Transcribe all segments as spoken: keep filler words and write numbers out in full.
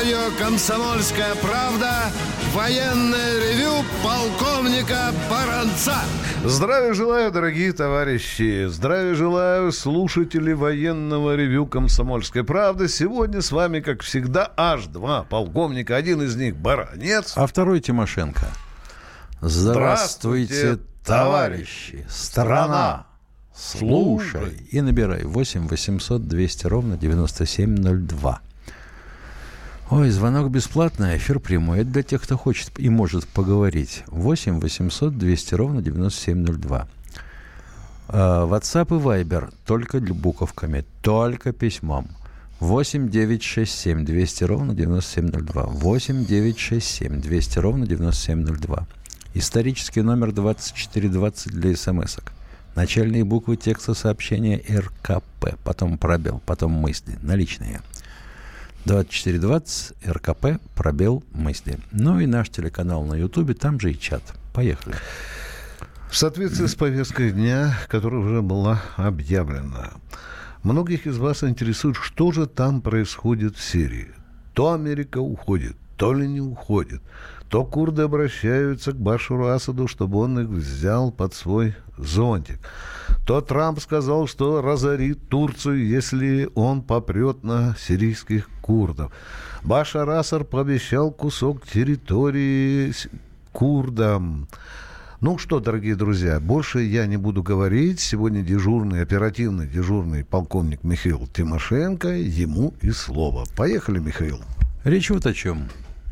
радио «Комсомольская правда» военное ревю полковника Баранца. Здравия желаю, дорогие товарищи. Здравия желаю, слушатели военного ревю «Комсомольской правды». Сегодня с вами, как всегда, аж два полковника. Один из них Баранец, а второй Тимошенко. Здравствуйте, Здравствуйте товарищи. Страна. Слушай. И набирай восемь восемьсот двести ровно девяносто семь ноль два. Ой, звонок бесплатный, эфир прямой. Это для тех, кто хочет и может поговорить. восемь восемьсот двести ровно девяносто семь ноль два. WhatsApp и Viber только буковками, только письмом. восемь девятьсот шестьдесят семь двести ровно девяносто семь ноль два. восемь девятьсот шестьдесят семь двести ровно девяносто семь ноль два. Исторический номер двадцать четыре двадцать для смс-ок. Начальные буквы текста сообщения эр ка пэ. Потом пробел, потом мысли. Наличные. двадцать четыре двадцать, эр ка пэ, пробел, мысли. Ну и наш телеканал на Ютубе, там же и чат. Поехали. В соответствии с повесткой дня, которая уже была объявлена, многих из вас интересует, что же там происходит в Сирии. То Америка уходит, то ли не уходит. То курды обращаются к Башару Асаду, чтобы он их взял под свой зонтик. То Трамп сказал, что разорит Турцию, если он попрет на сирийских курдов. Башар Асад пообещал кусок территории курдам. Ну что, дорогие друзья, больше я не буду говорить. Сегодня дежурный, оперативный дежурный полковник Михаил Тимошенко. Ему и слово. Поехали, Михаил. Речь вот о чем.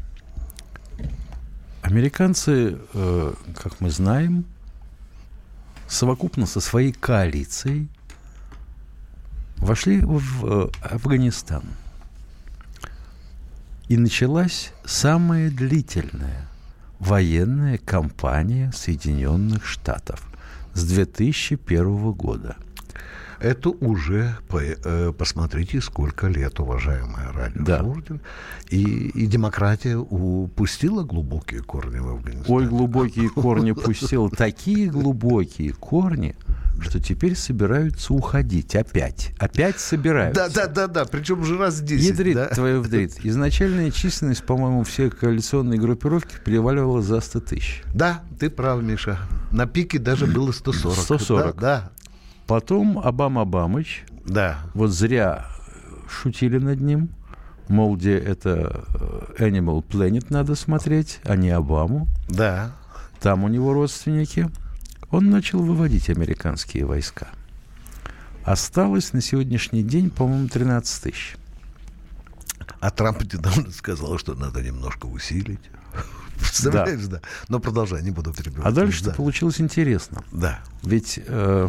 Американцы, э, как мы знаем, совокупно со своей коалицией вошли в э, Афганистан. И началась самая длительная военная кампания Соединенных Штатов с две тысячи первого года. Это уже, посмотрите, сколько лет, уважаемые радиослушатели. Да. И, и демократия упустила глубокие корни в Афганистане. Ой, глубокие корни пустила. Такие глубокие корни, что теперь собираются уходить. Опять. Опять собираются. Да, да, да, да. Причем уже раз десять. Ядрит да? твою вдрит. Изначальная численность, по-моему, всех коалиционной группировки переваливала за сто тысяч. Да, ты прав, Миша. На пике даже было сто сорок. сто сорок. Да, да. Потом Обама-Обамыч. Да. Вот зря шутили над ним. Мол, где это Animal Planet надо смотреть, а не Обаму. Да. Там у него родственники. Он начал выводить американские войска. Осталось на сегодняшний день, по-моему, тринадцать тысяч. А Трамп недавно сказал, что надо немножко усилить. Представляешь, да. да. Но продолжай, не буду перебивать. А дальше-то да. получилось интересно. Да. Ведь э,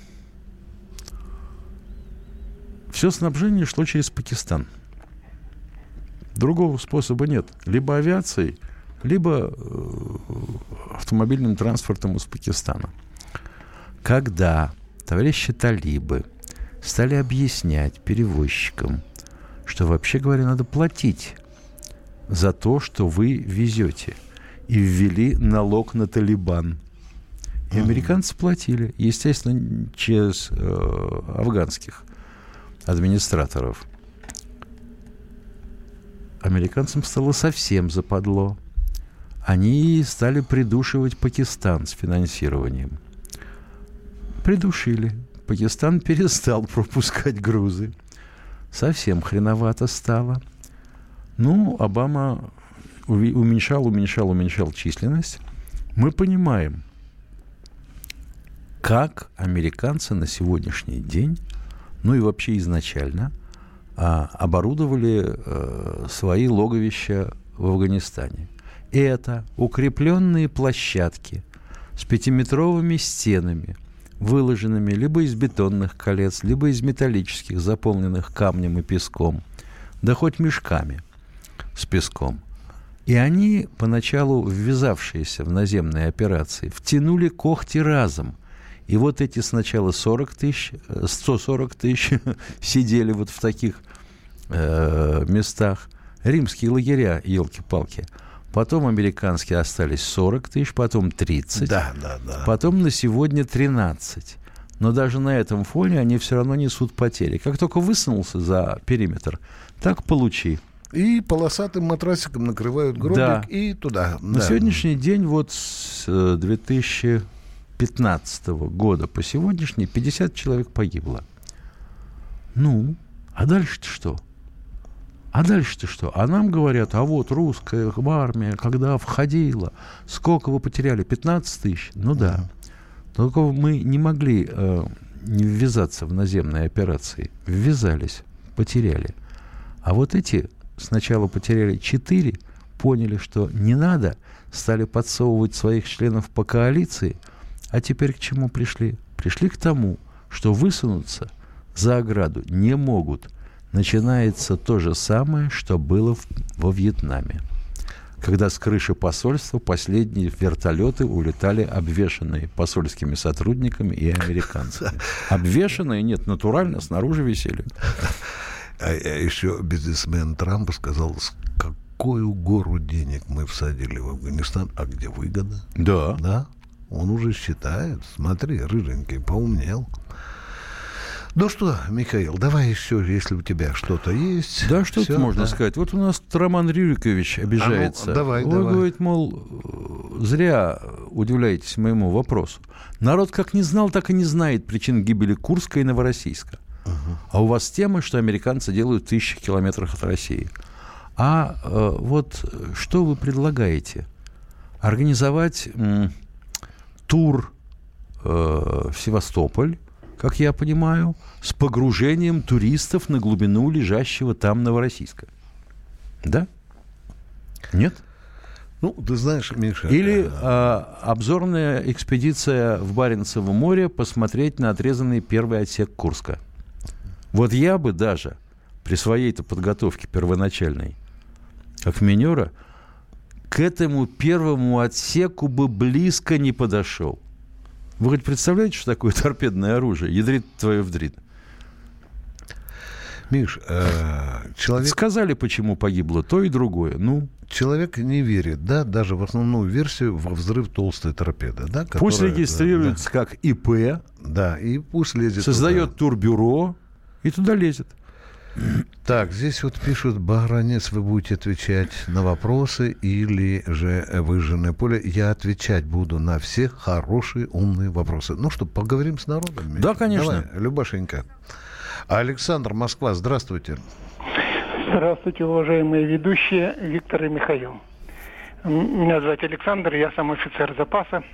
все снабжение шло через Пакистан. Другого способа нет. Либо авиацией, либо э, автомобильным транспортом из Пакистана. Когда товарищи талибы стали объяснять перевозчикам, что, вообще говоря, надо платить за то, что вы везете, и ввели налог на Талибан. И американцы платили, естественно, через э, афганских администраторов. Американцам стало совсем западло. Они стали придушивать Пакистан с финансированием. Придушили. Пакистан перестал пропускать грузы. Совсем хреновато стало. Ну, Обама уменьшал, уменьшал, уменьшал численность. Мы понимаем, как американцы на сегодняшний день, ну и вообще изначально, а, оборудовали а, свои логовища в Афганистане. Это укрепленные площадки с пятиметровыми стенами, выложенными либо из бетонных колец, либо из металлических, заполненных камнем и песком, да хоть мешками с песком. И они, поначалу ввязавшиеся в наземные операции, втянули когти разом. И вот эти сначала сорок тысяч, сто сорок тысяч сидели вот в таких э, местах. Римские лагеря, елки-палки. Потом американские остались сорок тысяч, потом тридцать. Да, да, да. Потом на сегодня тринадцать. Но даже на этом фоне они все равно несут потери. Как только высунулся за периметр, так получи. И полосатым матрасиком накрывают гробик, да. и туда. На да. сегодняшний день, вот с две тысячи пятнадцатого года по сегодняшний, пятьдесят человек погибло. Ну, а дальше-то что? А дальше-то что? А нам говорят, а вот русская армия, когда входила, сколько вы потеряли? пятнадцать тысяч? Ну да. Только мы не могли э, не ввязаться в наземные операции. Ввязались, потеряли. А вот эти сначала потеряли четыре, поняли, что не надо, стали подсовывать своих членов по коалиции, а теперь к чему пришли? Пришли к тому, что высунуться за ограду не могут. Начинается то же самое, что было в, во Вьетнаме. Когда с крыши посольства последние вертолеты улетали обвешанные посольскими сотрудниками и американцами. Обвешанные, нет, натурально, снаружи висели. А, а еще бизнесмен Трамп сказал, с какую гору денег мы всадили в Афганистан, а где выгода? Да. Да? Он уже считает. Смотри, рыженький, поумнел. Ну что, Михаил, давай еще, если у тебя что-то есть. Да, что-то можно да. сказать. Вот у нас Роман Рюрикович обижается. А ну, давай, Он давай. говорит, мол, зря удивляетесь моему вопросу. Народ как не знал, так и не знает причин гибели Курска и Новороссийска. Угу. А у вас тема, что американцы делают в тысячах километрах от России. А э, вот что вы предлагаете? Организовать м, тур э, в Севастополь, как я понимаю, с погружением туристов на глубину лежащего там Новороссийска. Да? Нет? Ну, ты знаешь, Миша... Или а, обзорная экспедиция в Баренцево море посмотреть на отрезанный первый отсек Курска. Вот я бы даже при своей-то подготовке первоначальной, как минера, к этому первому отсеку бы близко не подошел. Вы хоть представляете, что такое торпедное оружие? Ядрит твое вдрит. Миш, э, человек... Сказали, почему погибло то и другое. Ну, человек не верит, да, даже в основную версию во взрыв толстой торпеды. Да, которая, пусть регистрируется да, как ИП. Да, и пусть лезет создает туда. турбюро и туда лезет. Так, здесь вот пишут, Багранец, вы будете отвечать на вопросы или же выжженное поле. Я отвечать буду на все хорошие, умные вопросы. Ну что, поговорим с народом? Да, конечно. Давай, Любашенька. Александр, Москва, здравствуйте. Здравствуйте, уважаемые ведущие Виктор и Михаил. Меня зовут Александр, я сам офицер запаса.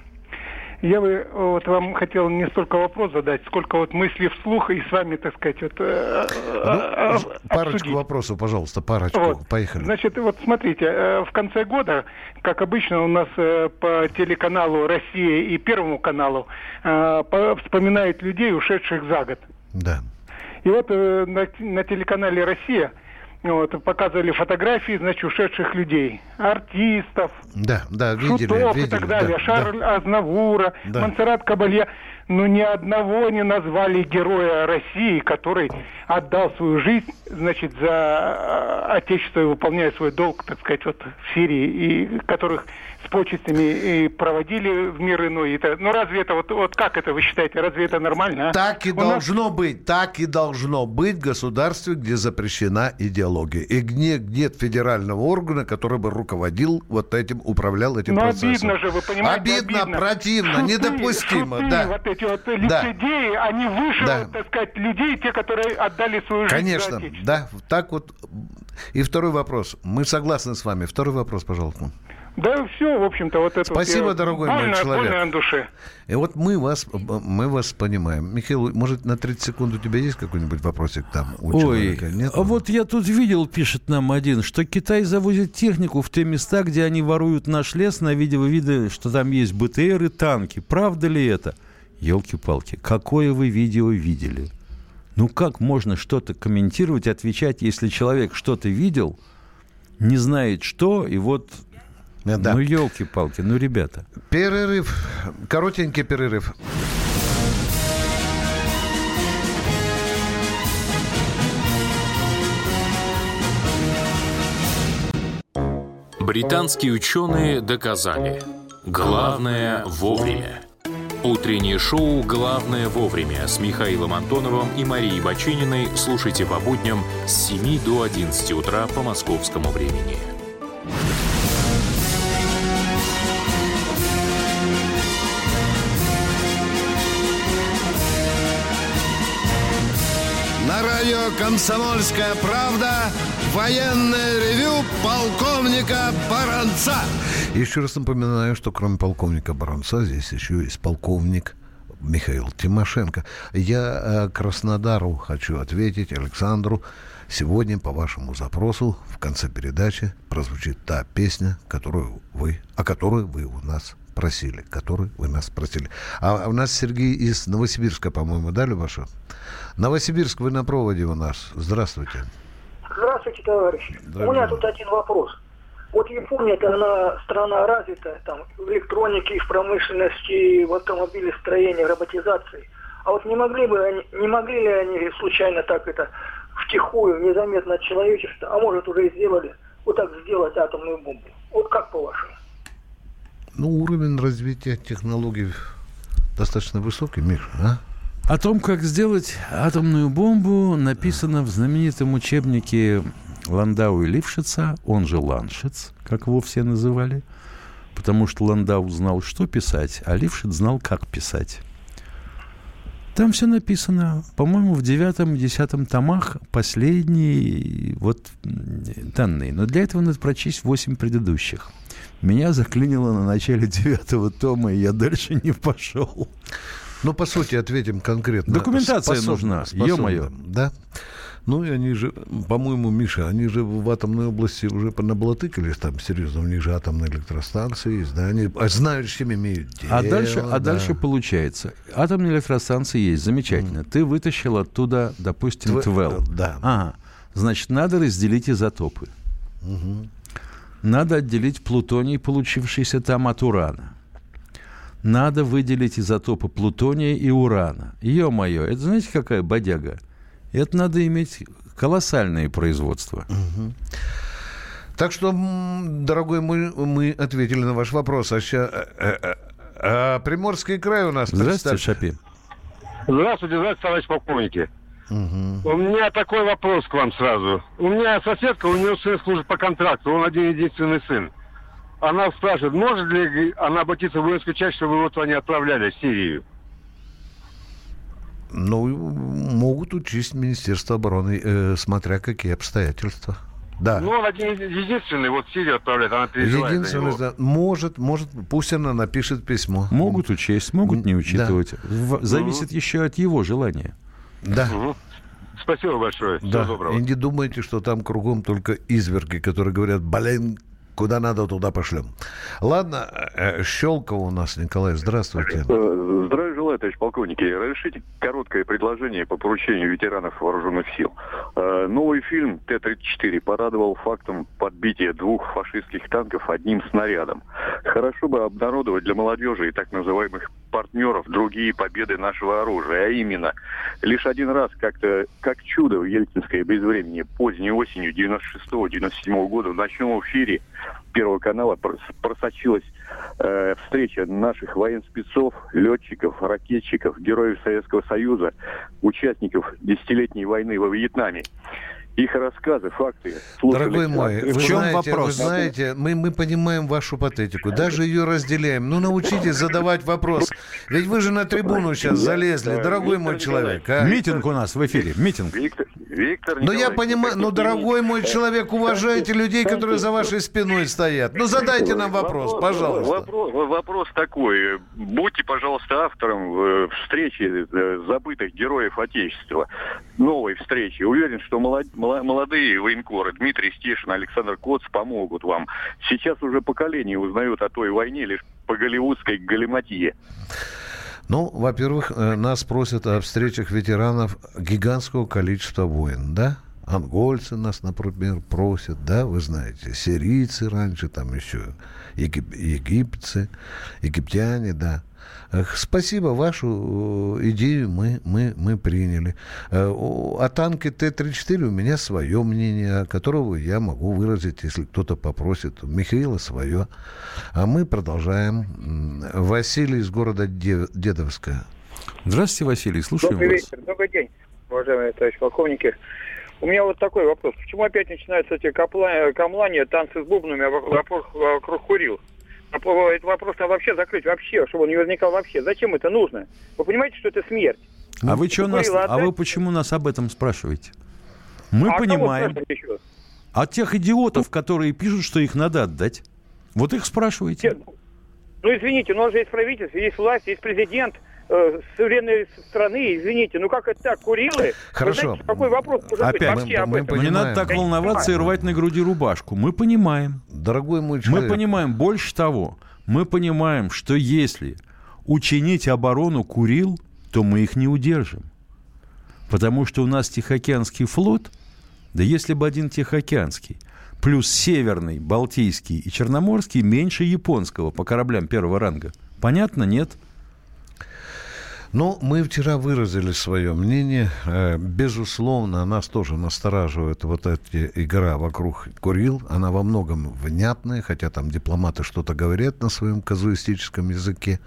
Я бы вот вам хотел не столько вопрос задать, сколько вот мысли вслух и с вами, так сказать, вот, э, ну, парочку обсудить. Вопросов, пожалуйста, парочку. Вот. Поехали. Значит, вот смотрите, э, в конце года, как обычно у нас э, по телеканалу «Россия» и Первому каналу э, по, вспоминают людей, ушедших за год. Да. И вот э, на, на телеканале «Россия» вот, показывали фотографии, значит, ушедших людей. Артистов, да, да, видели, Шутов видели, и так далее. Да, Шарль да. Азнавура, да. Монсеррат Кабалье. Но ни одного не назвали героя России, который отдал свою жизнь, значит, за Отечество и выполняя свой долг, так сказать, вот в Сирии, и которых с почестями и проводили в мир иной. Это, ну разве это, вот, вот как это вы считаете, разве это нормально? А? Так и У должно нас... быть, так и должно быть в государстве, где запрещена идеология. И где нет федерального органа, который бы руководил вот этим, управлял этим Но процессом. обидно же, вы понимаете, обидно, обидно. противно, Шуты, недопустимо. шуты, Да. Вот эти вот лицедеи, да. Они выше, да. вот, так сказать, людей, те, которые отдали свою жизнь. Конечно, за Отечество. да, так вот. И второй вопрос. Мы согласны с вами. Второй вопрос, пожалуйста. Да, все, в общем-то, вот это... Спасибо, вот, дорогой больно, мой человек. Больно на душе. И вот мы вас, мы вас понимаем. Михаил, может, на тридцать секунд у тебя есть какой-нибудь вопросик там у Ой, человека? Нет? А вот я тут видел, пишет нам один, что Китай завозит технику в те места, где они воруют наш лес, на видео видно, что там есть БТР и танки. Правда ли это? Елки-палки, какое вы видео видели? Ну как можно что-то комментировать, отвечать, если человек что-то видел, не знает что, и вот... Да. Ну, елки-палки, ну, ребята. Перерыв. Коротенький перерыв. Британские ученые доказали. Главное вовремя. Утреннее шоу «Главное вовремя» с Михаилом Антоновым и Марией Бачининой слушайте по будням с семи до одиннадцати утра по московскому времени. На радио «Комсомольская правда» военное ревю полковника Баранца. Еще раз напоминаю, что кроме полковника Баранца здесь еще есть полковник Михаил Тимошенко. Я э, Краснодару хочу ответить, Александру. Сегодня по вашему запросу в конце передачи прозвучит та песня, которую вы, о которой вы у нас просили, которую вы нас просили. А у нас Сергей из Новосибирска, по-моему, да, Любаша? Новосибирск, вы на проводе у нас. Здравствуйте. Здравствуйте, товарищи. У меня тут один вопрос. Вот Япония, это она страна развитая, там, в электронике, в промышленности, в автомобилестроении, в роботизации. А вот не могли бы они, не могли ли они случайно так это втихую, незаметно от человечества, а может уже и сделали, вот так сделать атомную бомбу? Вот как по-вашему? Ну, уровень развития технологий достаточно высокий, Миша, а? О том, как сделать атомную бомбу, написано в знаменитом учебнике Ландау и Лившица, он же Ланшиц, как его все называли, потому что Ландау знал, что писать, а Лившиц знал, как писать. Там все написано, по-моему, в девятом и десятом томах последние вот данные. Но для этого надо прочесть восемь предыдущих. Меня заклинило на начале девятого тома, и я дальше не пошел. Ну, по сути, ответим конкретно. Документация Способ... нужна, способным, ё-моё. Да. Ну, и они же, по-моему, Миша, они же в атомной области уже понаблатыкались там серьезно. У них же атомные электростанции есть, да, они знают, с чем имеют дело. А дальше, да. а дальше получается. Атомные электростанции есть, замечательно. Mm. Ты вытащил оттуда, допустим, Тв... ТВЭЛ. Да. Ага. Значит, надо разделить изотопы. Угу. Надо отделить плутоний, получившийся там от урана. Надо выделить изотопы плутония и урана. Ё-моё, это знаете, какая бодяга? Это надо иметь колоссальное производство. Угу. Так что, дорогой мой, мы ответили на ваш вопрос. А, сейчас, а, а, а Приморский край у нас. Здравствуйте, Шапин. Здравствуйте, здравствуйте, товарищ полковники. Угу. У меня такой вопрос к вам сразу. У меня соседка, у нее сын служит по контракту, он один-единственный сын. Она спрашивает, может ли она обратиться в воинскую часть, чтобы вот они отправляли в Сирию? Ну, могут учесть Министерство обороны, э, смотря какие обстоятельства. Да. Ну, он один единственный, вот в Сирию отправляет, она переживает Единственный, да, может, может, пусть она напишет письмо. Могут учесть, могут не учитывать. Да. Зависит угу. еще от его желания. Да. Угу. Спасибо большое. Всего да. доброго. И не думайте, что там кругом только изверги, которые говорят, блин, куда надо, туда пошлем. Ладно, Щелково у нас, Николай, здравствуйте. Здравия желаю, товарищ полковники. Разрешите короткое предложение по поручению ветеранов вооруженных сил. Новый фильм Т тридцать четыре порадовал фактом подбития двух фашистских танков одним снарядом. Хорошо бы обнародовать для молодежи и так называемых партнеров другие победы нашего оружия, а именно лишь один раз как-то, как чудо в ельцинское безвременье поздней осенью девяносто шестого — девяносто седьмого года в ночном эфире Первого канала просочилась э, встреча наших военспецов, летчиков, ракетчиков, героев Советского Союза, участников десятилетней войны во Вьетнаме. Их рассказы, факты. Дорогой мой, в вы чем знаете, вопрос? Вы знаете, мы, мы понимаем вашу патетику, даже ее разделяем. Ну, научитесь задавать вопрос. Ведь вы же на трибуну сейчас залезли, дорогой мой человек. А? Митинг у нас в эфире, митинг. Виктор, Виктор Ну, я понимаю, ну, дорогой мой человек, уважайте людей, которые за вашей спиной стоят. Ну, задайте нам вопрос, пожалуйста. Вопрос, вопрос такой. Будьте, пожалуйста, автором встречи забытых героев Отечества. Новой встречи. Уверен, что молодежь молодые военкоры Дмитрий Стешин, Александр Коц помогут вам. Сейчас уже поколение узнают о той войне лишь по голливудской галиматье. Ну, во-первых, нас просят о встречах ветеранов гигантского количества войн, да? Ангольцы нас, например, просят, да, вы знаете, сирийцы раньше, там еще егип- египетцы, египтяне, да. Спасибо, вашу идею мы, мы, мы приняли. О танке Т тридцать четыре у меня свое мнение, которого я могу выразить, если кто-то попросит. У Михаила свое. А мы продолжаем. Василий из города Дедовска. Здравствуйте, Василий, слушаем Добрый вас. вечер, добрый день, уважаемые товарищи полковники. У меня вот такой вопрос. Почему опять начинаются эти камлания, танцы с бубнами вокруг, вокруг Курил? Этот вопрос надо вообще закрыть, вообще, чтобы он не возникал вообще. Зачем это нужно? Вы понимаете, что это смерть? А вы, что нас, отдать... а вы почему нас об этом спрашиваете? Мы а понимаем. От тех идиотов, которые пишут, что их надо отдать. Вот их спрашиваете. Ну, извините, у нас же есть правительство, есть власть, есть президент э, суверенной страны. Извините, ну как это так, Курилы? Хорошо. Знаете, какой вопрос? Опять, мы, мы, мы не надо так волноваться и рвать на груди рубашку. Мы понимаем. Дорогой мой человек. Мы понимаем, больше того, мы понимаем, что если учинить оборону Курил, то мы их не удержим. Потому что у нас Тихоокеанский флот, да если бы один Тихоокеанский, плюс Северный, Балтийский и Черноморский меньше японского по кораблям первого ранга. Понятно, нет? Ну, мы вчера выразили свое мнение. Безусловно, нас тоже настораживает вот эта игра вокруг Курил. Она во многом внятная, хотя там дипломаты что-то говорят на своем казуистическом языке.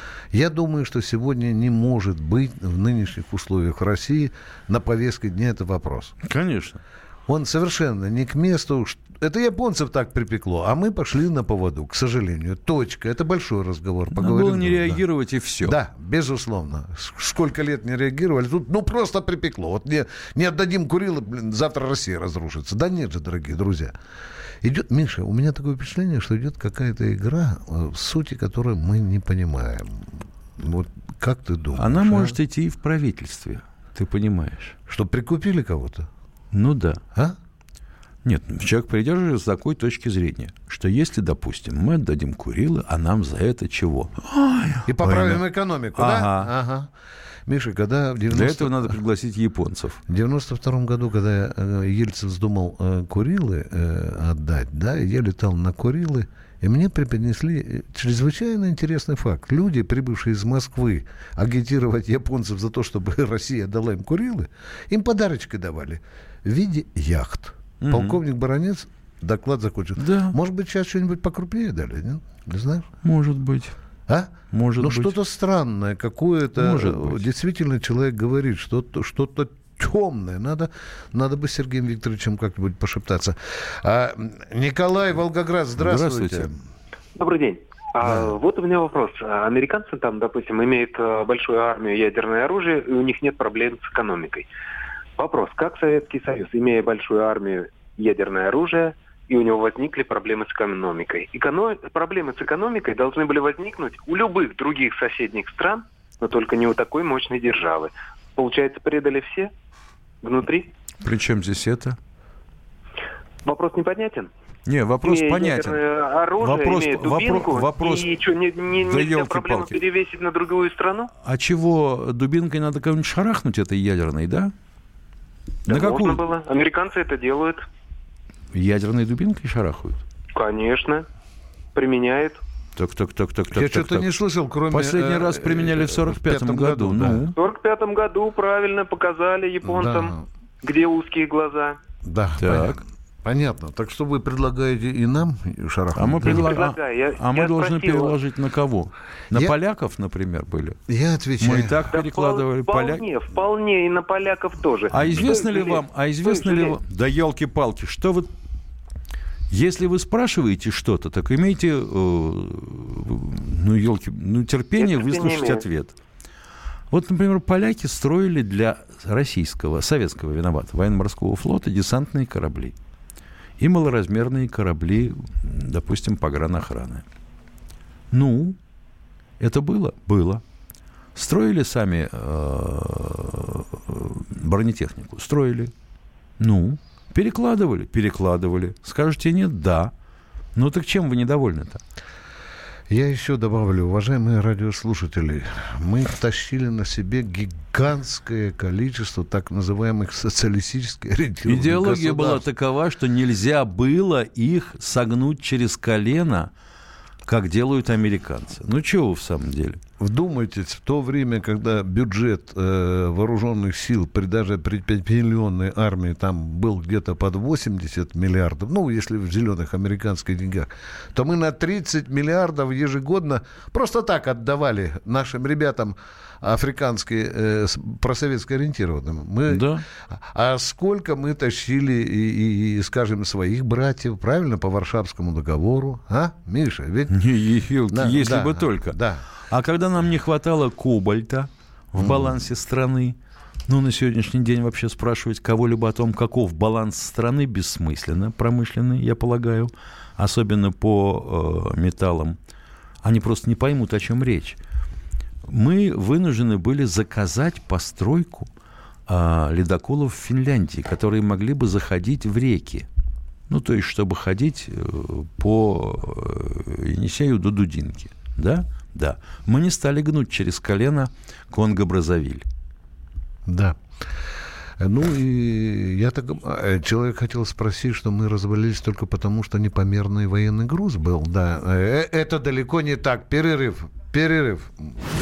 Я думаю, что сегодня не может быть в нынешних условиях России на повестке дня этот вопрос. Конечно. Он совершенно не к месту. Это японцев так припекло, а мы пошли на поводу, к сожалению. Точка. Это большой разговор. Надо поговорим. было не да. реагировать, и все. Да, безусловно. Сколько лет не реагировали. Тут, ну, просто припекло. Вот не, не отдадим Курилы, блин, завтра Россия разрушится. Да нет же, дорогие друзья. Идет, Миша, у меня такое впечатление, что идет какая-то игра, в сути которой мы не понимаем. Вот как ты думаешь? Она а? может идти и в правительстве, ты понимаешь. Что, прикупили кого-то? Ну да. А? Нет, человек придерживается такой точки зрения, что если, допустим, мы отдадим Курилы, а нам за это чего? Ой, и поправим ой, экономику, ага. да? Ага. Миша, когда в девяносто... Для этого надо пригласить японцев. В девяносто втором году, когда Ельцин вздумал Курилы отдать, да, я летал на Курилы, и мне преподнесли чрезвычайно интересный факт. Люди, прибывшие из Москвы агитировать японцев за то, чтобы Россия дала им Курилы, им подарочки давали в виде яхт. Угу. Полковник Баранец доклад закончил. Да. Может быть, сейчас что-нибудь покрупнее дали, нет? Не знаешь? Может быть. А? Может ну, быть. что-то странное, какое-то... Может быть. Действительно, человек говорит, что-то, что-то темное. Надо, надо бы с Сергеем Викторовичем как-нибудь пошептаться. А, Николай, Волгоград, здравствуйте. Здравствуйте. Добрый день. Да. А, вот у меня вопрос. Американцы там, допустим, имеют большую армию ядерное оружие, и у них нет проблем с экономикой. Вопрос. Как Советский Союз, имея большую армию ядерное оружие, и у него возникли проблемы с экономикой? Эконом... Проблемы с экономикой должны были возникнуть у любых других соседних стран, но только не у такой мощной державы. Получается, предали все внутри? При чем здесь это? Вопрос непонятен? Не, вопрос имея понятен. Оружие, вопрос, имея дубинку, вопрос, вопрос... и что, не, не, да нельзя проблему перевесить на другую страну? А чего, дубинкой надо кого-нибудь шарахнуть этой ядерной, да? Да, на какую? Можно было. Американцы это делают. Ядерной дубинкой шарахают? Конечно. Применяют. Так, так, так, так, Я так, что-то так. не слышал, кроме... Последний э, раз применяли в сорок пятом году. да. Ну. В сорок пятом году правильно показали японцам, да. Где узкие глаза. Да, так. Понятно. Понятно. Так что вы предлагаете и нам шарахнуть? А мы, предлаг... я, а мы я должны спросил... переложить на кого? На я... поляков, например, были? Я отвечаю. Мы и так да перекладывали вполне, поляки. Вполне, и на поляков тоже. А известно Что ли вам, а известно ли вам... Да елки-палки, что вы... Если вы спрашиваете что-то, так имейте, э, ну, елки, ну, терпение Я выслушать терпение ответ. Вот, например, поляки строили для российского, советского, виноват, военно-морского флота десантные корабли и малоразмерные корабли, допустим, погранохраны. Ну, это было? Было. Строили сами э, бронетехнику? Строили. Ну, перекладывали? Перекладывали. Скажете нет? Да. Ну, так чем вы недовольны-то? Я еще добавлю, уважаемые радиослушатели, мы тащили на себе гигантское количество так называемых социалистически ориентированных Идеология была государств. такова, что нельзя было их согнуть через колено, как делают американцы. Ну, чего вы в самом деле? вдумайтесь, в то время, когда бюджет э, вооруженных сил при даже при пятимиллионной армии там был где-то под восемьдесят миллиардов, ну, если в зеленых американских деньгах, то мы на тридцать миллиардов ежегодно просто так отдавали нашим ребятам африканские, э, просоветско ориентированным. Мы, да. А сколько мы тащили, и, и, скажем, своих братьев, правильно, по Варшавскому договору, а, Миша? Ведь... Да, если да, бы только. Да. А когда нам не хватало кобальта в балансе mm. страны, ну, на сегодняшний день вообще спрашивать кого-либо о том, каков баланс страны, бессмысленно, промышленный, я полагаю, особенно по э, металлам. Они просто не поймут, о чем речь. Мы вынуждены были заказать постройку э, ледоколов в Финляндии, которые могли бы заходить в реки. Ну, то есть, чтобы ходить э, по э, Енисею до Дудинки. Да? Да. Мы не стали гнуть через колено Конго-Бразавиль. Да. Ну, и я так... Человек хотел спросить, что мы развалились только потому, что непомерный военный груз был. Да. Это далеко не так. Перерыв. Перерыв.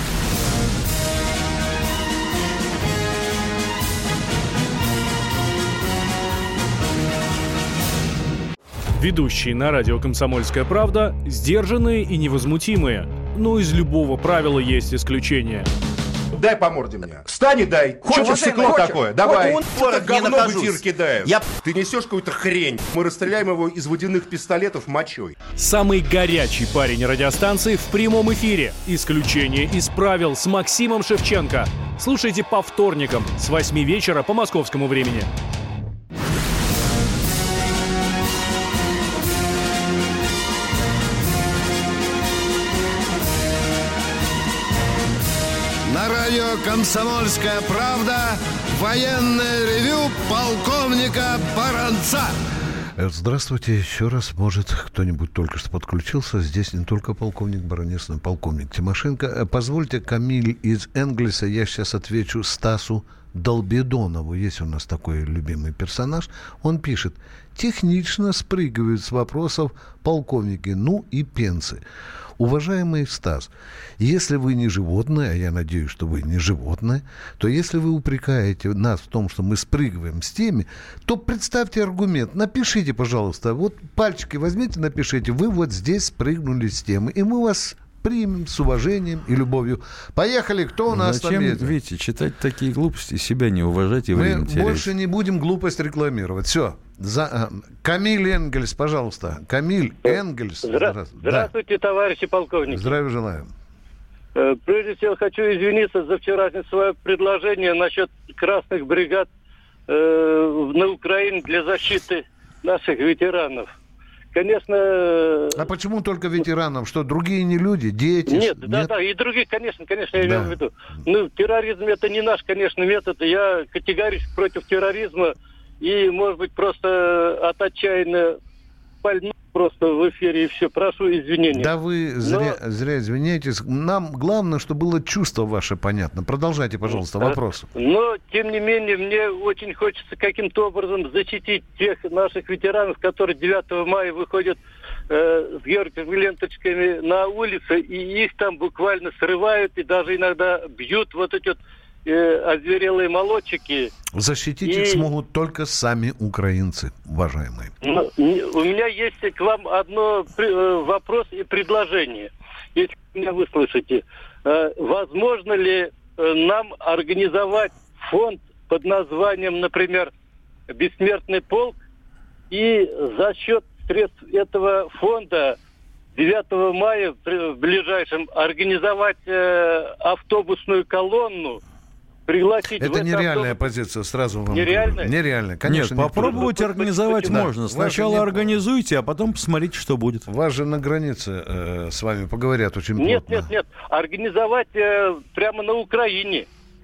Ведущие на радио «Комсомольская правда» сдержанные и невозмутимые. Но из любого правила есть исключение. Дай по морде мне. Встань и дай. Хочешь стекло такое? Давай. Это говно в эфир кидаешь. Я... Ты несешь какую-то хрень. Мы расстреляем его из водяных пистолетов мочой. Самый горячий парень радиостанции в прямом эфире. Исключение из правил с Максимом Шевченко. Слушайте по вторникам с восьми вечера по московскому времени. На радио «Комсомольская правда» военное ревю полковника Баранца. Здравствуйте еще раз. Может, кто-нибудь только что подключился. Здесь не только полковник Баранец, но и полковник Тимошенко. Позвольте, Камиль из Энгельса, я сейчас отвечу Стасу Долбедонову. Есть у нас такой любимый персонаж. Он пишет: технично спрыгивают с вопросов полковники, ну и пенсы. Уважаемый Стас, если вы не животное, а я надеюсь, что вы не животное, то если вы упрекаете нас в том, что мы спрыгиваем с теми, то представьте аргумент. Напишите, пожалуйста, вот пальчики возьмите, напишите, вы вот здесь спрыгнули с темы, и мы вас примем с уважением и любовью. Поехали, кто у нас Зачем, там едет? видите, читать такие глупости, себя не уважать и мы время терять. Больше не будем глупость рекламировать. Все. За, Камиль Энгельс, пожалуйста. Камиль Энгельс. Здра... Здравствуйте, да. Товарищи полковники. Здравия желаю. Прежде всего хочу извиниться за вчерашнее свое предложение насчет красных бригад э, на Украине для защиты наших ветеранов. Конечно... А почему только ветеранов? Что, другие не люди, дети? Нет, Нет? да, да, и других, конечно, конечно, я да. имею в виду. Ну, терроризм это не наш, конечно, метод. Я категорически против терроризма. И, может быть, просто от отчаянно пальну просто в эфире, и все. Прошу извинения. Да вы зря, Но... зря извиняетесь. Нам главное, чтобы было чувство ваше понятно. Продолжайте, пожалуйста, вопрос. Но, тем не менее, мне очень хочется каким-то образом защитить тех наших ветеранов, которые девятого мая выходят э, с георгиевскими ленточками на улице, и их там буквально срывают, и даже иногда бьют вот эти вот озверелые молодчики. Защитить и... их смогут только сами украинцы, уважаемые. Ну, у меня есть к вам одно вопрос и предложение. Если вы меня выслушаете. Возможно ли нам организовать фонд под названием, например, «Бессмертный полк», и за счет средств этого фонда девятого мая в ближайшем организовать автобусную колонну, пригласить... Это нереальная автобус... позиция, сразу вам Нереальная? говорю. Нереально, конечно. Нет, попробовать организовать да. можно. Сначала не... организуйте, а потом посмотрите, что будет. Вас же на границе э, с вами поговорят очень нет, плотно. Нет, нет, нет. Организовать э, прямо на Украине.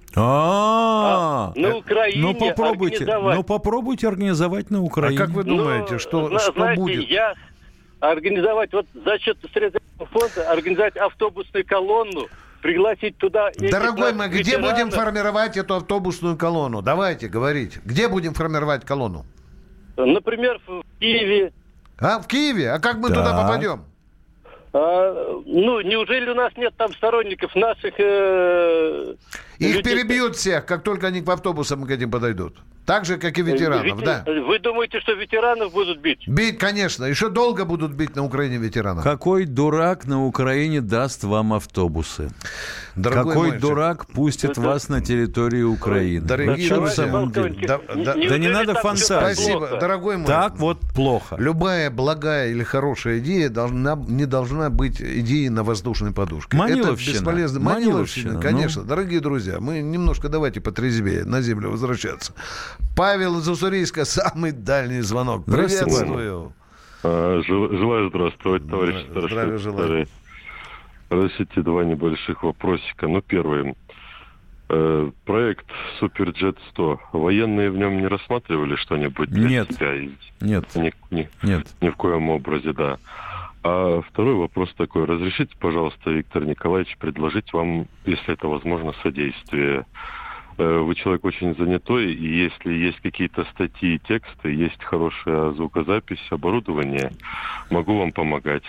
А, а на Украине ну попробуйте, ну попробуйте организовать на Украине. А как вы думаете, ну, что, зна- что знаете, будет? Я организовать вот за счет средств фонда организовать автобусную колонну, пригласить туда... Дорогой мой, где будем формировать эту автобусную колонну? Давайте, говорите. Где будем формировать колонну? Например, в Киеве. А, в Киеве? А как мы да. туда попадем? А, ну, неужели у нас нет там сторонников наших э, Их людей? перебьют всех, как только они к автобусам к этим подойдут. Так же, как и ветеранов, Ветер... да. Вы думаете, что ветеранов будут бить? Бить, конечно. Еще долго будут бить на Украине ветеранов. Какой дурак на Украине даст вам автобусы? Дорогой Какой мой дурак пустит это... вас на территорию Украины? Дорогие да, друзья, самом деле? Да, да, да не надо фантазии. Спасибо, дорогой мой. Так вот плохо. Любая благая или хорошая идея должна, не должна быть идеей на воздушной подушке. Маниловщина. Это бесполезно. Маниловщина, Маниловщина, конечно. Ну... Дорогие друзья, мы немножко давайте потрезвее на землю возвращаться. Павел из Уссурийска, самый дальний звонок. Приветствую. Желаю здравствовать, товарищи старшие. Здравия желаю. Разрешите два небольших вопросика. Ну, первый. Э, проект Суперджет сто. Военные в нем не рассматривали что-нибудь для Нет. себя? Нет. Ни, ни, Нет. Ни в коем образе, да. А второй вопрос такой. Разрешите, пожалуйста, Виктор Николаевич, предложить вам, если это возможно, содействие. Э, вы человек очень занятой, и если есть какие-то статьи и тексты, есть хорошая звукозапись, оборудование, могу вам помогать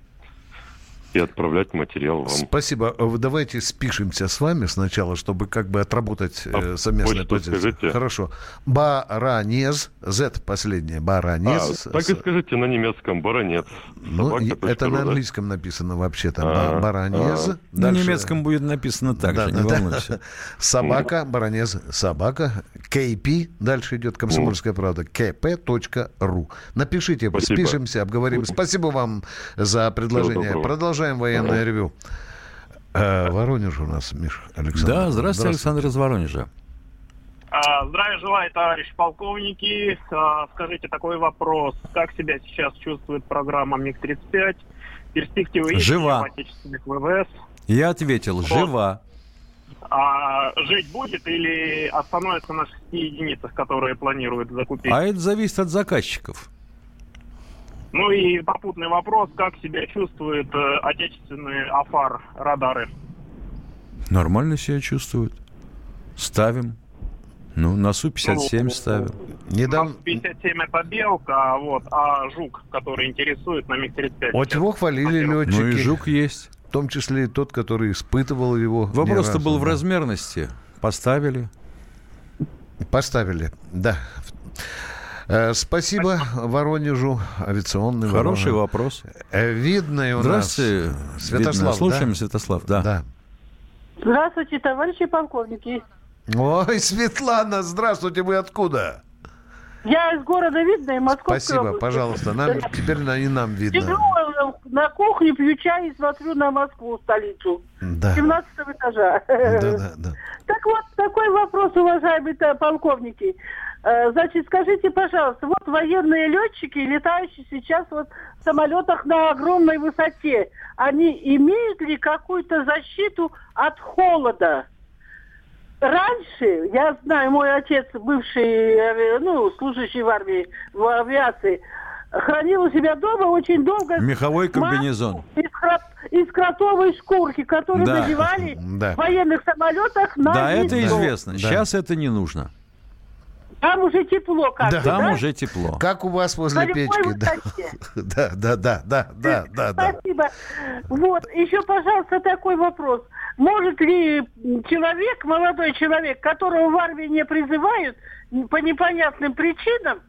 и отправлять материал вам. Спасибо. Давайте спишемся с вами сначала, чтобы как бы отработать а, совместную позицию. Скажите. Хорошо. Баранез, Z последнее, Баранез. А, так и скажите на немецком, Баранец. Ну, это на английском написано вообще-то. А, Баранез. А. На немецком будет написано так да, же, да, не волнуйся. Да. Собака, Баранез, собака, кей пи, дальше идет «Комсомольская правда», кей пи точка ру. Напишите, Спасибо. Спишемся, обговорим. Спасибо вам за предложение. Продолжаем. Продолжаем военное ревю. А, Воронеж у нас, Миш, Александр. Да, здравствуйте, Александр из Воронежа. А, здравия желаю, товарищ полковники. А, скажите такой вопрос. Как себя сейчас чувствует программа МиГ тридцать пять? Перспективы есть жива. В отечественных ВВС? Я ответил, Что? Жива. А жить будет или остановится на шести единицах, которые планируют закупить? А это зависит от заказчиков. Ну и попутный вопрос, как себя чувствуют э, отечественные АФАР радары? Нормально себя чувствуют. Ставим. Ну, на Су пятьдесят семь ну, ставим. Недавно... Су пятьдесят семь это белка, вот, а Жук, который интересует, на МиГ тридцать пять. Вот его хвалили летчики. Ну и Жук есть. В том числе и тот, который испытывал его. Вопрос-то был в размерности. Поставили. Поставили, да. Спасибо, Спасибо Воронежу, авиационный Хороший Воронеж. Вопрос. Видный у Здравствуйте, нас Святослав. Видно. Слушаем, да? Святослав, да. да. Здравствуйте, товарищи полковники. Ой, Светлана, здравствуйте, вы откуда? Я из города Видное, Московской Спасибо, области. пожалуйста, нам, теперь и нам видно. Сижу на кухне, пью чай и смотрю на Москву, столицу. Да. семнадцатого этажа. Да, да, да. Так вот, такой вопрос, уважаемые полковники. Значит, скажите, пожалуйста, вот военные летчики, летающие сейчас вот в самолетах на огромной высоте, они имеют ли какую-то защиту от холода? Раньше, я знаю, мой отец, бывший, ну, служащий в армии, в авиации, хранил у себя дома очень долго... Меховой комбинезон. Из, крот, из кротовой шкурки, которую да. надевали да. в военных самолетах на Да, весну. это известно. Да. Сейчас это не нужно. Там уже тепло как-то, да? Там да? уже тепло. Как у вас возле На печки. Да. да, да, да, да, да, да, да. Спасибо. Вот, еще, пожалуйста, такой вопрос. Может ли человек, молодой человек, которого в армии не призывают по непонятным причинам,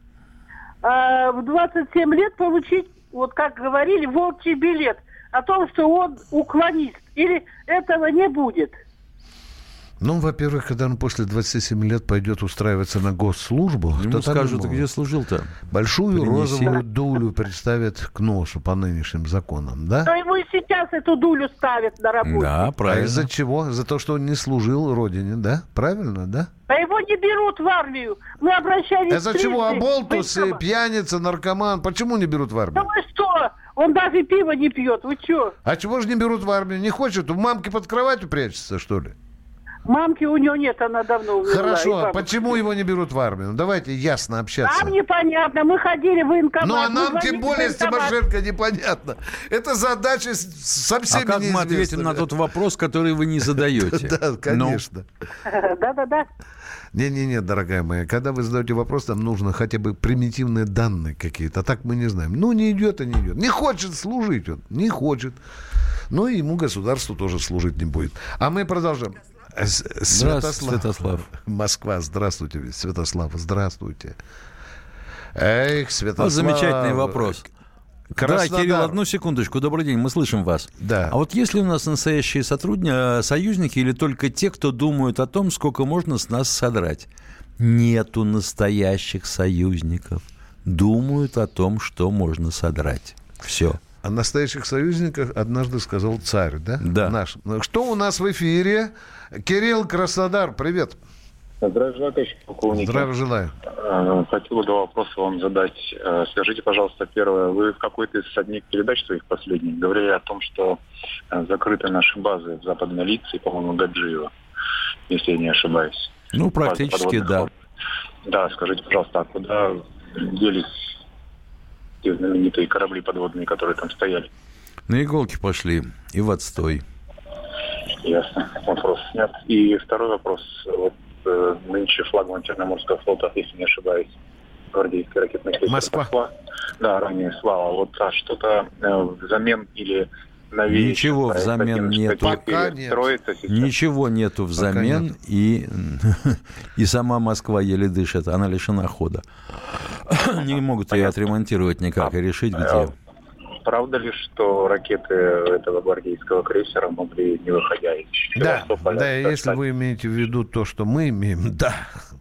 в двадцать семь лет получить, вот как говорили, волчий билет о том, что он уклонист? Или этого не будет? Ну, во-первых, когда он после двадцати семи лет пойдет устраиваться на госслужбу, ему то скажут, где служил-то? Большую Принеси. розовую дулю представят к носу по нынешним законам, да? Но ему и сейчас эту дулю ставят на работу. Да, правильно. А из-за чего? За то, что он не служил родине, да? Правильно, да? А его не берут в армию. Мы обращались... А из-за чего? Оболтус, пьяница, наркоман. Почему не берут в армию? Да вы что? Он даже пиво не пьет. Вы что? А чего же не берут в армию? Не хочет? У мамки под кроватью прячется, что ли? Мамки у него нет, она давно умерла. Хорошо, почему его не берут в армию? Давайте ясно общаться. Нам непонятно, мы ходили в военкомат. Ну, а нам тем более с Тимошенко непонятно. Это задача со всеми неизвестными. А как мы ответим на тот вопрос, который вы не задаете? Да, конечно. Да-да-да. Не-не-не, дорогая моя, когда вы задаете вопрос, там нужно хотя бы примитивные данные какие-то, а так мы не знаем. Ну, не идет и не идет. Не хочет служить он, не хочет. Ну, и ему государству тоже служить не будет. А мы продолжим. Святослав. Святослав. Москва, здравствуйте. Святослав, здравствуйте. Эх, Святослав. Вот замечательный вопрос. Краснодар. Да, Кирилл, одну секундочку. Добрый день, мы слышим вас. Да. А вот есть ли у нас настоящие сотрудники, союзники или только те, кто думают о том, сколько можно с нас содрать? Нету настоящих союзников. Думают о том, что можно содрать. Все. О настоящих союзниках однажды сказал царь, да? Да. Наш. Что у нас в эфире? Кирилл, Краснодар, привет. Здравия желаю, товарищ полковник. Здравия желаю. Хотел бы два вопроса вам задать. Скажите, пожалуйста, первое, вы в какой-то из одних передач своих последних говорили о том, что закрыты наши базы в Западной Галиции, по-моему, Гаджиево, если я не ошибаюсь. Ну, практически, да. Вод. Да, скажите, пожалуйста, а куда делись те знаменитые корабли подводные, которые там стояли? На иголки пошли и в отстой. Ясно. Вопрос снят. И второй вопрос. Вот э, нынче флагман Черноморского флота, если не ошибаюсь, гвардейский ракетный крейсер Москва. Москва. Да, ранее Слава. Вот а что-то э, взамен или новее? Ничего взамен нету. Пока нет. Ничего нету взамен. Нет. И, и сама Москва еле дышит. Она лишена хода. Не могут ее отремонтировать никак и решить, где. Правда ли, что ракеты этого гвардейского крейсера могли, не выходя из Да, да, если вы имеете в виду то, что мы имеем, да.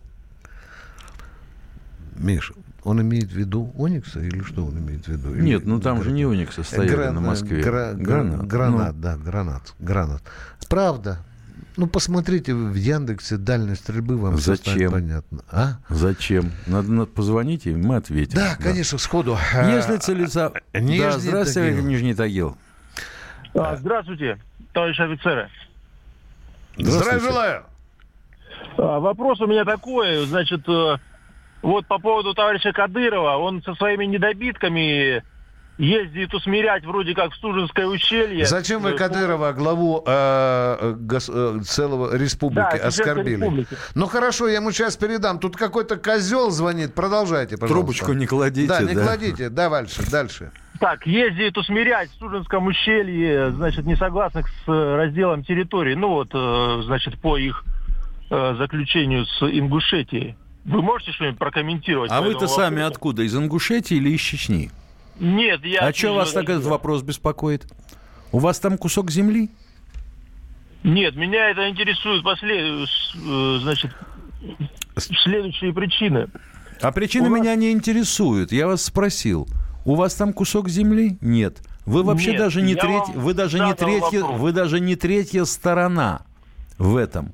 Миш, он имеет в виду Оникса или что он имеет в виду? Или... Нет, ну там Гр... же не Оникса стояли Гран... на Москве. Гра... Гранат. Гранат, ну. да, гранат, гранат. Правда. Ну, посмотрите в Яндексе дальность стрельбы, вам все станет понятно. А? Зачем? Надо, надо позвонить, и мы ответим. Да, да. Конечно, сходу. Если целеца... Да, здравствуйте, Тагил. Нижний Тагил. А, здравствуйте, товарищи офицеры. Здравия желаю. А, вопрос у меня такой, значит, вот по поводу товарища Кадырова, он со своими недобитками ездит усмирять вроде как в Стужинское ущелье. Зачем вы Кадырова, главу э, гос, э, целого республики, да, оскорбили? Республики. Ну хорошо, я ему сейчас передам. Тут какой-то козел звонит. Продолжайте, пожалуйста. Трубочку не кладите. Да, не да. кладите. Дальше, дальше. Так, ездит усмирять в Стужинском ущелье, значит, несогласных с разделом территории. Ну вот, э, значит, по их э, заключению с Ингушетией. Вы можете что-нибудь прокомментировать? А вы-то сами откуда? Из Ингушетии или из Чечни? Нет, я... А что вас так этот вопрос беспокоит? У вас там кусок земли? Нет, меня это интересует послед... значит, следующие причины. А причины у меня нас... не интересуют. Я вас спросил. У вас там кусок земли? Нет. Вы вообще Нет, даже не треть... вы даже не третья, вы даже не третья сторона в этом.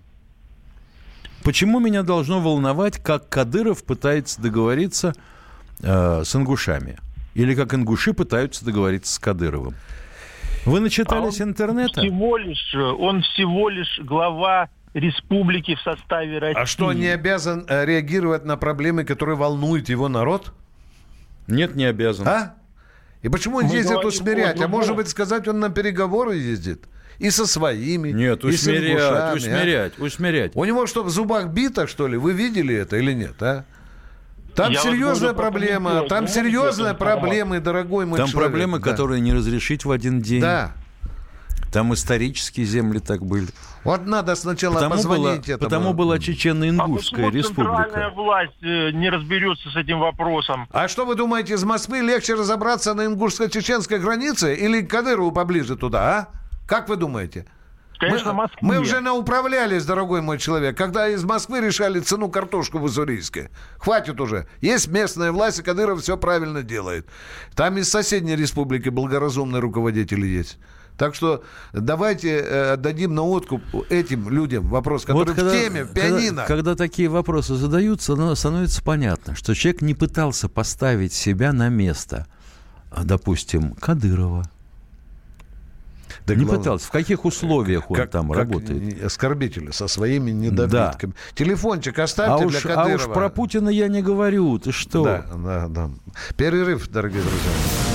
Почему меня должно волновать, как Кадыров пытается договориться э, с ингушами? Или как ингуши пытаются договориться с Кадыровым? Вы начитались а он интернета? Всего лишь, он всего лишь глава республики в составе России. А что, он не обязан реагировать на проблемы, которые волнуют его народ? Нет, не обязан. А? И почему он Мы ездит говорим, усмирять? он, а может быть, сказать, он на переговоры ездит? И со своими, Нет, и усмирять, с ингушами, усмирять, а? усмирять. У него что, в зубах бито, что ли? Вы видели это или нет, а? Там Я серьезная вот проблема, там серьезная проблема, дорогой мой Там человек. проблемы, да. которые не разрешить в один день. Да. Там исторические земли так были. Вот надо сначала потому позвонить была, этому. Потому была Чечено-Ингушская а республика. Центральная власть не разберется с этим вопросом? А что вы думаете, из Москвы легче разобраться на ингушско-чеченской границе или к Кадырову поближе туда, а? Как вы думаете? Конечно, мы, Москве. мы уже науправлялись, дорогой мой человек, когда из Москвы решали цену картошку в Уссурийске. Хватит уже. Есть местная власть, и Кадыров все правильно делает. Там из соседней республики благоразумные руководители есть. Так что давайте э, дадим на откуп этим людям вопрос, который вот когда, в теме, пианино. Когда, когда такие вопросы задаются, становится понятно, что человек не пытался поставить себя на место, допустим, Кадырова. Да не глав... пытался. В каких условиях он как, там как работает? Оскорбители со своими недобитками. Да. Телефончик оставьте а для уж, Кадырова. А уж про Путина я не говорю. Ты что? Да, да, да. Перерыв, дорогие друзья.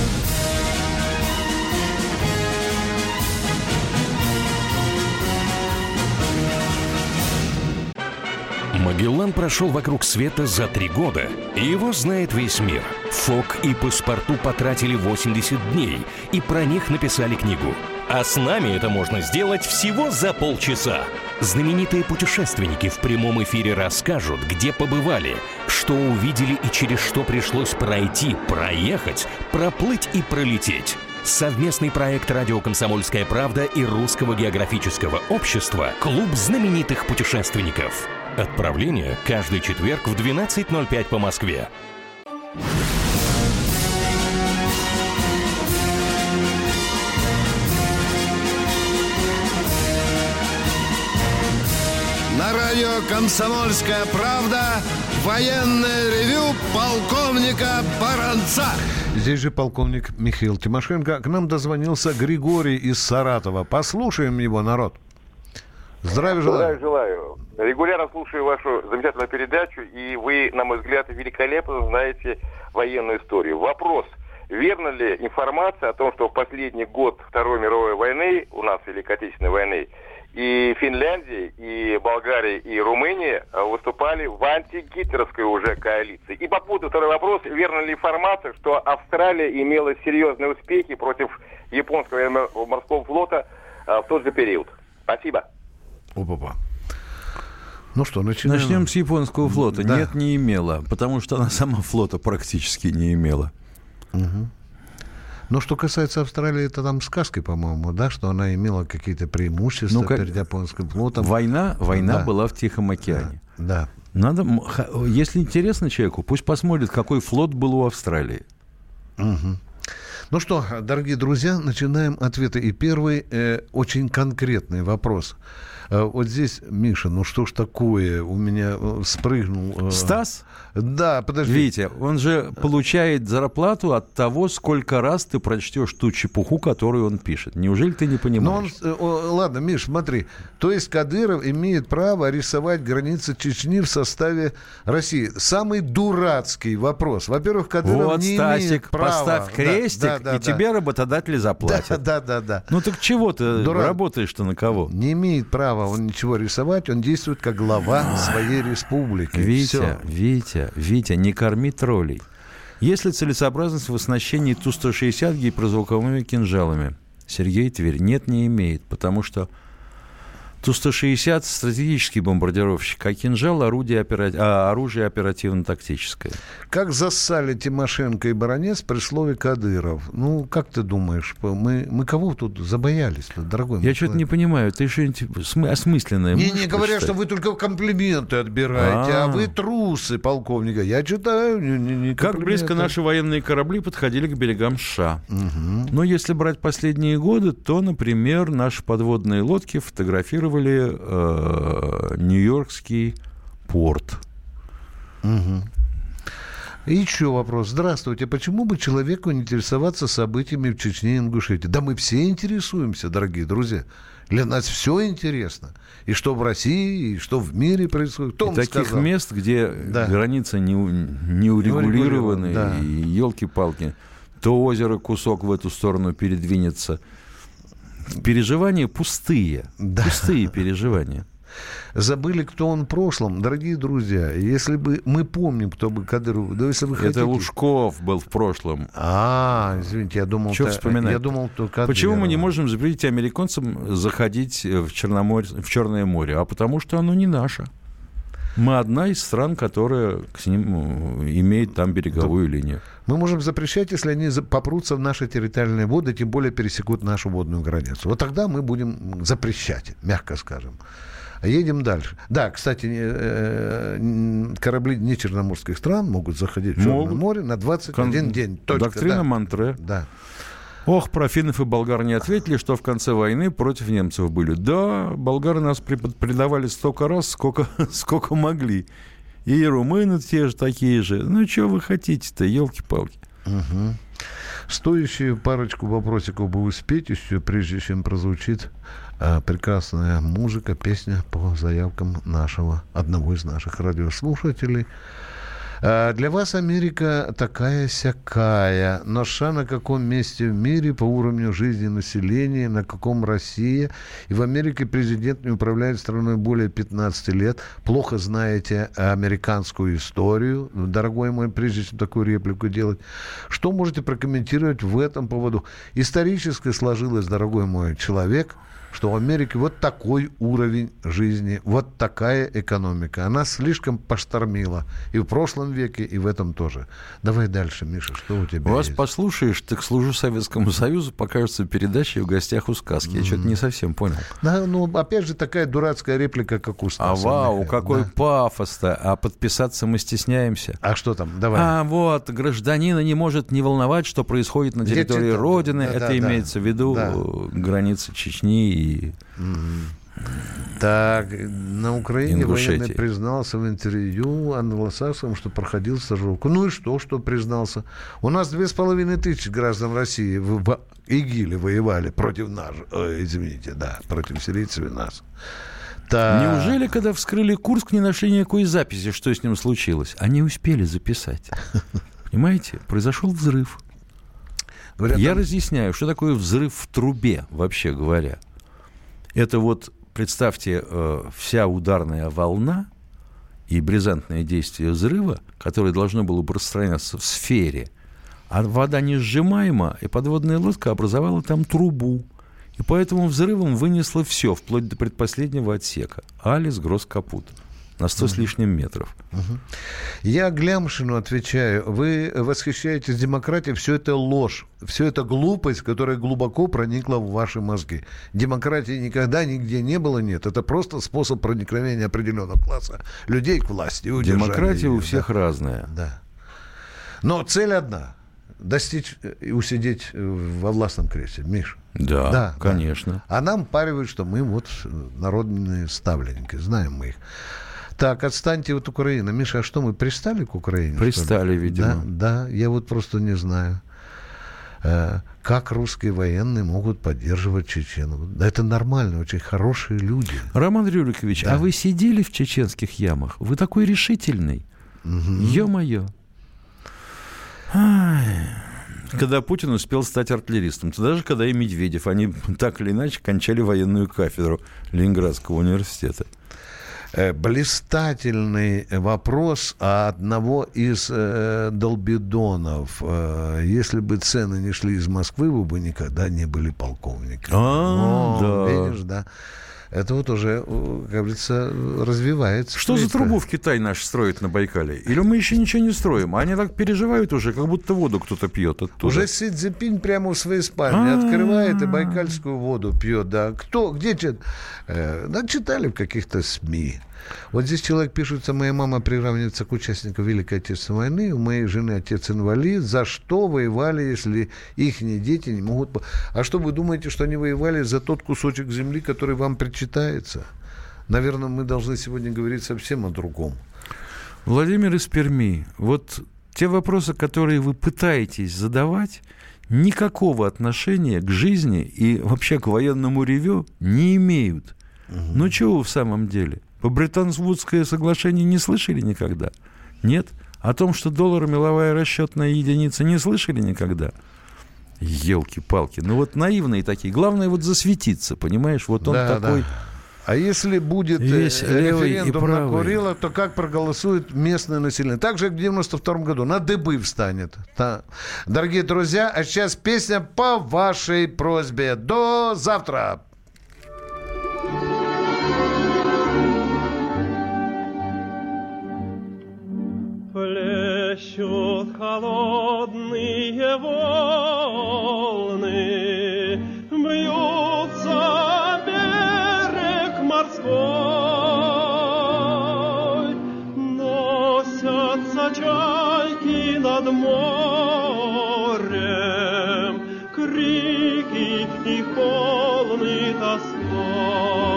Магеллан прошел вокруг света за три года, и его знает весь мир. Фок и Паспарту потратили восемьдесят дней, и про них написали книгу. А с нами это можно сделать всего за полчаса. Знаменитые путешественники в прямом эфире расскажут, где побывали, что увидели и через что пришлось пройти, проехать, проплыть и пролететь. Совместный проект «Радио Комсомольская правда» и Русского географического общества «Клуб знаменитых путешественников». Отправление каждый четверг в двенадцать ноль пять по Москве. На радио «Комсомольская правда» военное ревю полковника Баранца. Здесь же полковник Михаил Тимошенко. К нам дозвонился Григорий из Саратова. Послушаем его, народ. Здравия желаю. Здравия желаю. Регулярно слушаю вашу замечательную передачу, и вы, на мой взгляд, великолепно знаете военную историю. Вопрос. Верна ли информация о том, что в последний год Второй мировой войны, у нас Великой Отечественной войны, и Финляндия, и Болгария, и Румыния выступали в антигитлеровской уже коалиции? И по поводу второй вопрос. Верна ли информация, что Австралия имела серьезные успехи против японского морского флота в тот же период? Спасибо. Опа-па. Ну что, начинаем. Начнем с японского флота. Да. Нет, не имела, потому что она сама флота практически не имела. Угу. Но что касается Австралии, это там сказки, по-моему, да, что она имела какие-то преимущества ну, как... перед японским флотом. Война, война да. была в Тихом океане. Да. Надо, если интересно человеку, пусть посмотрит, какой флот был у Австралии. Угу. Ну что, дорогие друзья, начинаем ответы. И первый э, очень конкретный вопрос. Э, вот здесь, Миша, ну что ж такое? У меня э, спрыгнул... Э, Стас? Да, подожди. Витя, он же получает зарплату от того, сколько раз ты прочтешь ту чепуху, которую он пишет. Неужели ты не понимаешь? Ну, он, э, ладно, Миш, смотри. То есть Кадыров имеет право рисовать границы Чечни в составе России. Самый дурацкий вопрос. Во-первых, Кадыров вот, не Стасик, имеет права... поставь крестик, да, да, да, и да. тебе работодатели заплатят. Да, да, да, да. Ну так чего ты Дурак. Работаешь-то на кого? Не имеет права он ничего рисовать, он действует как глава своей республики. Витя, Все. Витя, Витя, не корми троллей. Есть ли целесообразность в оснащении Ту сто шестьдесят гиперзвуковыми кинжалами? Сергей Тверь. Нет, не имеет, потому что Ту сто шестьдесят стратегический бомбардировщик, а кинжал орудие, опера... а, оружие оперативно-тактическое. Как зассали Тимошенко и Баранец при слове Кадыров? Ну, как ты думаешь, мы, мы кого тут забоялись, дорогой мой? Я что-то не понимаю, ты что-нибудь осмысленное Не, не говоря, что вы только комплименты отбираете, а, а вы трусы, полковника. Я читаю, не, не, не Как близко наши военные корабли подходили к берегам США. Угу. Но если брать последние годы, то, например, наши подводные лодки фотографировали э, Нью-Йоркский порт. Угу. И еще вопрос. Здравствуйте. Почему бы человеку не интересоваться событиями в Чечне и Ингушетии? Да мы все интересуемся, дорогие друзья. Для нас все интересно. И что в России, и что в мире происходит. Кто и таких сказал? Мест, где да. границы не, не урегулированы, да. и елки-палки, то озеро кусок в эту сторону передвинется. Переживания пустые. Да. Пустые переживания. Забыли, кто он в прошлом. Дорогие друзья, если бы мы помним, кто бы Кадыров... Да, если вы Это хотите... Лужков был в прошлом. А, извините, я думал... Что вспоминать? Я думал, кто Кадыров. Почему мы не можем запретить американцам заходить в, Черноморье, в Черное море? А потому что оно не наше. Мы одна из стран, которая к ним имеет там береговую да. линию. Мы можем запрещать, если они попрутся в наши территориальные воды, тем более пересекут нашу водную границу. Вот тогда мы будем запрещать, мягко скажем. Едем дальше. Да, кстати, корабли нечерноморских стран могут заходить в Черное море на двадцать один Кон... день. Только, Доктрина да. Монтре. Да. Ох, про финнов и болгар не ответили, что в конце войны против немцев были. Да, болгары нас предавали столько раз, сколько, сколько могли. И румыны те же такие же. Ну, что вы хотите-то, елки-палки. Угу. Стоящую парочку вопросиков бы успеть еще, прежде чем прозвучит а, прекрасная музыка, песня по заявкам нашего, одного из наших радиослушателей. А, для вас Америка такая-сякая, но ша на каком месте в мире по уровню жизни населения, на каком Россия. И в Америке президент не управляет страной более пятнадцати лет. Плохо знаете американскую историю, дорогой мой, прежде чем такую реплику делать. Что можете прокомментировать в этом поводу? Исторически сложилось, дорогой мой человек, что в Америке вот такой уровень жизни, вот такая экономика. Она слишком поштормила и в прошлом веке, и в этом тоже. Давай дальше, Миша, что у тебя Вас есть? послушаешь, так служу Советскому Союзу, покажется передача «В гостях у сказки». Я mm-hmm. что-то не совсем понял. Да, ну, опять же, такая дурацкая реплика, как у Стаса. А вау, Михайлова, какой да. пафос-то. А подписаться мы стесняемся. А что там? Давай. А вот, гражданина не может не волновать, что происходит на территории Где-то, Родины. да, Это да, имеется да. в виду да. границы Чечни и... Mm-hmm. Так, на Украине Ингушетии. военный признался в интервью англосаксам, что проходил стажировку. Ну и что, что признался? У нас две с половиной тысячи граждан России в, в ИГИЛе воевали против нас, ой, извините, да, против сирийцев и нас. Так. Неужели, когда вскрыли Курск, не нашли никакой записи, что с ним случилось? Они успели записать. Понимаете? Произошел взрыв. Говорят, Я там... разъясняю, что такое взрыв в трубе, вообще говоря. Это вот, представьте, вся ударная волна и бризантное действие взрыва, которое должно было бы распространяться в сфере, а вода не сжимаема, и подводная лодка образовала там трубу. И поэтому взрывом вынесло все, вплоть до предпоследнего отсека. Алис, гроз, капут. На сто с лишним метров. Угу. Я Глямшину отвечаю. Вы восхищаетесь демократией. Все это ложь. Все это глупость, которая глубоко проникла в ваши мозги. Демократии никогда нигде не было, нет. Это просто способ проникновения определенного класса людей к власти. Демократия ее, у всех да. разная. Да. Но цель одна. Достичь и усидеть во властном кресле. Миш. Да, да, конечно. Да. А нам паривают, что мы вот народные ставленники. Знаем мы их. Так, отстаньте от Украины. Миша, а что, мы пристали к Украине? Пристали, видимо. Да, да, я вот просто не знаю, как русские военные могут поддерживать чеченцев. Да это нормально, очень хорошие люди. Роман Рюрикович, да. А вы сидели в чеченских ямах? Вы такой решительный. Угу. Ё-моё. Ай. Когда Путин успел стать артиллеристом, то даже когда и Медведев, они так или иначе кончали военную кафедру Ленинградского университета. Блистательный вопрос одного из э, долбидонов. Э, если бы цены не шли из Москвы, вы бы никогда не были полковником. А, да. Видишь, да. Это вот уже, как говорится, развивается. Что за трубу в Китай наш строит на Байкале? Или мы еще ничего не строим? Они так переживают уже, как будто воду кто-то пьет оттуда. Уже Си Цзиньпинь прямо в своей спальне открывает и байкальскую воду пьет. Да. Кто? Где? Да, читали в каких-то СМИ. Вот здесь человек пишется: моя мама приравнивается к участнику Великой Отечественной войны, у моей жены отец инвалид. За что воевали, если их дети не могут... А что вы думаете, что они воевали за тот кусочек земли, который вам причитается? Наверное, мы должны сегодня говорить совсем о другом. Владимир из Перми, вот те вопросы, которые вы пытаетесь задавать, никакого отношения к жизни и вообще к военному ревю не имеют. Угу. Ну, чего вы в самом деле? По Бреттон-Вудское соглашение не слышали никогда? Нет? О том, что доллар меловая расчетная единица, не слышали никогда? Елки-палки. Ну вот наивные такие. Главное вот засветиться, понимаешь? Вот он да, такой... Да. А если будет Весь референдум на Курила, то как проголосует местное население? Так же, как в девяносто втором году. На дыбы встанет. Да. Дорогие друзья, а сейчас песня по вашей просьбе. До завтра! Плещут холодные волны, бьются берег морской, носятся чайки над морем, крики их полны тоской.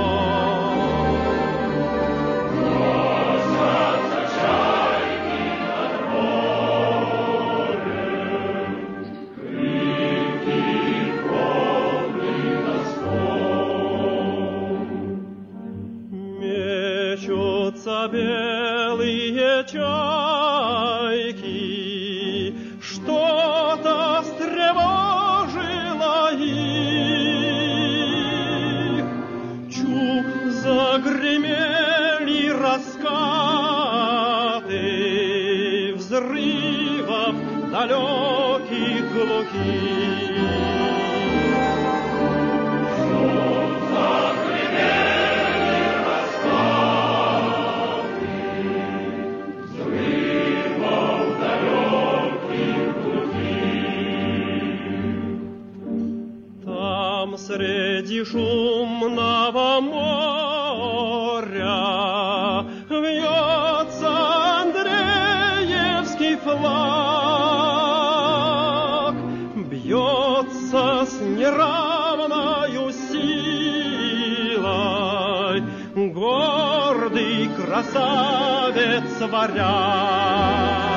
Крики мечутся белые чайки, что-то встревожило их. Чук, загремели раскаты взрывов далеких глухих. Среди шумного моря вьется Андреевский флаг, бьется с неравною силой гордый красавец варяг.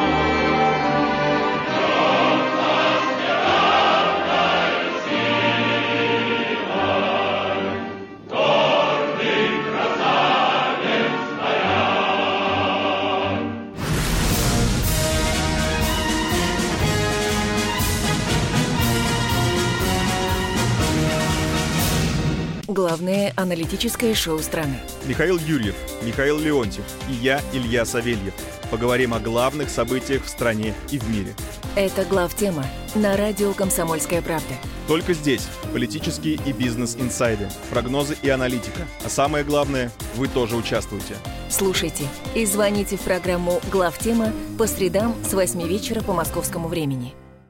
Главное аналитическое шоу страны. Михаил Юрьев, Михаил Леонтьев и я, Илья Савельев. Поговорим о главных событиях в стране и в мире. Это главтема на радио «Комсомольская правда». Только здесь политические и бизнес-инсайды, прогнозы и аналитика. А самое главное, вы тоже участвуете. Слушайте и звоните в программу «Главтема» по средам с восьми вечера по московскому времени.